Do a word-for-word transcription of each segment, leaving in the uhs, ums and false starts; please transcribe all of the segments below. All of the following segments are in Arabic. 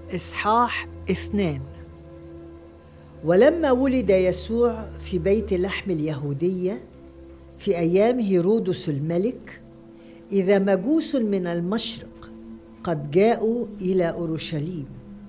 إصحاح اثنان. ولما ولد يسوع في بيت لحم اليهودية في أيام هيرودس الملك، إذا مجوس من المشرق قد جاءوا إلى أورشليم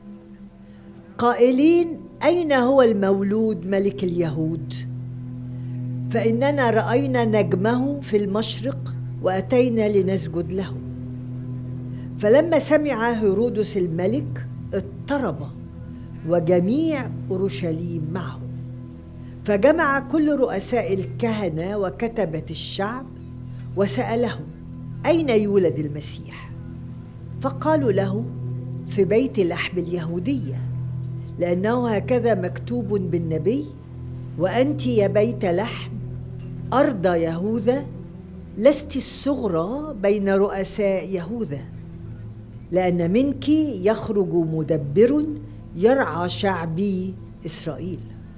قائلين: أين هو المولود ملك اليهود؟ فإننا رأينا نجمه في المشرق وأتينا لنسجد له. فلما سمع هيرودس الملك اضطرب، وجميع أورشليم معه، فجمع كل رؤساء الكهنة وكتبة الشعب وسألهم: أين يولد المسيح؟ فقالوا له: في بيت لحم اليهودية، لأنه هكذا مكتوب بالنبي: وأنت يا بيت لحم أرض يهوذا لست الصغرى بين رؤساء يهوذا، لأن منك يخرج مدبر يرعى شعبي إسرائيل.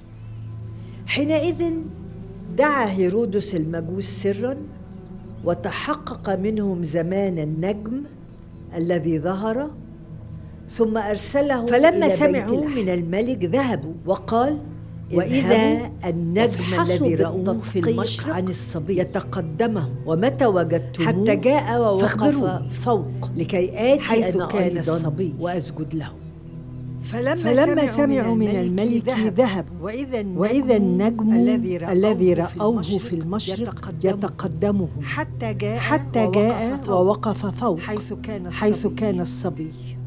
حينئذ دعا هيرودس المجوس سرا وتحقق منهم زمان النجم الذي ظهر، ثم أرسله. فلما سمعوا من الملك ذهبوا وقال: وإذا النجم الذي رأوه في المشرق عن الصبي يتقدمه، ومتى وجدتموه حتى جاء ووقف فوق لكي آتي حيث كان الصبي وأسجد له. فلما, فلما سمعوا من الملك ذهبوا، وإذا, وإذا النجم الذي رأوه في المشرق يتقدمه حتى جاء, حتى جاء ووقف فوق حيث كان الصبي, حيث كان الصبي.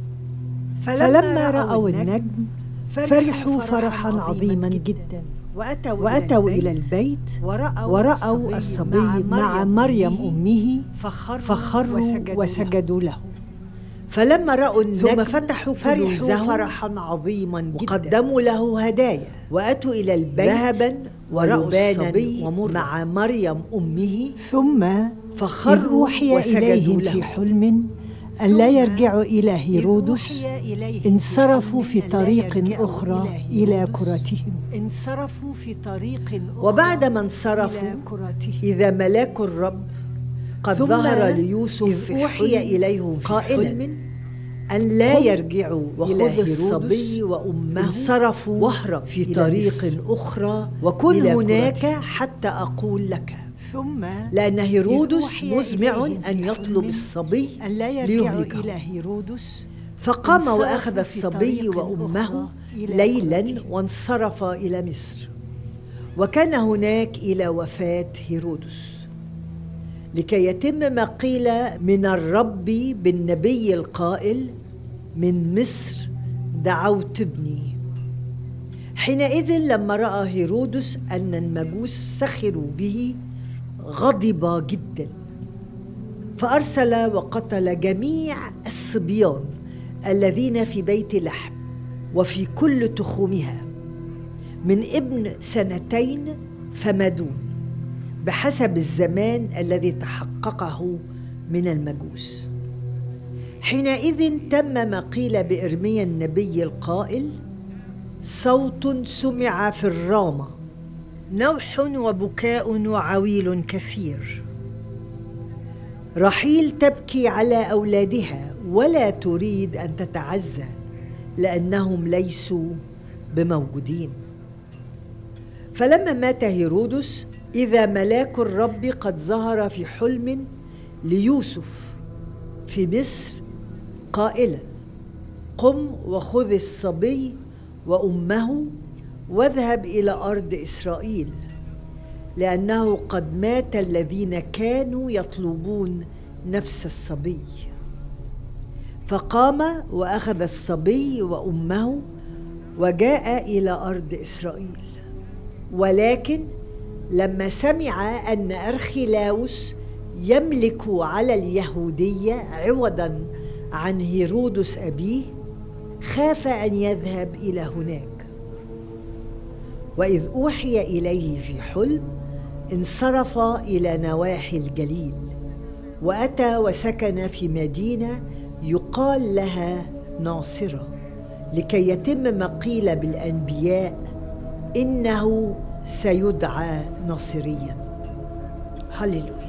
فلما رأوا النجم فرحوا فرحا عظيما جدا، وأتوا, وأتوا إلى البيت ورأوا, ورأوا الصبي مع مريم أمه فخروا وسجدوا, وسجدوا له. فلما رأوا النجم ثم فتحوا فرحوا فرحا عظيما جدا، وقدموا له هدايا، وأتوا إلى البيت ذهبا ورأوا الصبي مع مريم أمه، ثم فخروا أوحي إليهم في حلم أن لا يرجعوا إلى هيرودس، انصرفوا في طريق أخرى إلى كرتهم. انصرفوا في طريق وبعدما انصرفوا إذا ملاك الرب قد ظهر ليوسف في أوحي إليهم قائلا أن لا يرجعوا إلى هيرودس وأمه، انصرفوا واهرب في طريق أخرى وكن هناك حتى أقول لك. ثم لأن هيرودس مزمع أن يطلب الصبي ليهلكه. إلى هيرودس فقام وأخذ الصبي وأمه ليلا وانصرف إلى مصر، وكان هناك إلى وفاة هيرودس، لكي يتم ما قيل من الرب بالنبي القائل: من مصر دعوت ابني. حينئذ لما رأى هيرودس أن المجوس سخروا به غضب جدا، فأرسل وقتل جميع الصبيان الذين في بيت لحم وفي كل تخومها من ابن سنتين فما دون، بحسب الزمان الذي تحققه من المجوس. حينئذ تم ما قيل بإرميا النبي القائل: صوت سمع في الرامة، نوح وبكاء وعويل كثير. رحيل تبكي على أولادها ولا تريد أن تتعزى، لأنهم ليسوا بموجودين. فلما مات هيرودس إذا ملاك الرب قد ظهر في حلم ليوسف في مصر قائلا: قم وخذ الصبي وأمه واذهب إلى أرض إسرائيل، لأنه قد مات الذين كانوا يطلبون نفس الصبي. فقام وأخذ الصبي وأمه وجاء إلى أرض إسرائيل. ولكن لما سمع أن أرخلاوس يملك على اليهودية عوضاً عن هيرودس أبيه، خاف أن يذهب إلى هناك. وإذ أوحي إليه في حلم انصرف إلى نواحي الجليل، وأتى وسكن في مدينة يقال لها ناصرة، لكي يتم ما قيل بالأنبياء: إنه سيدعى ناصريا. هللويا.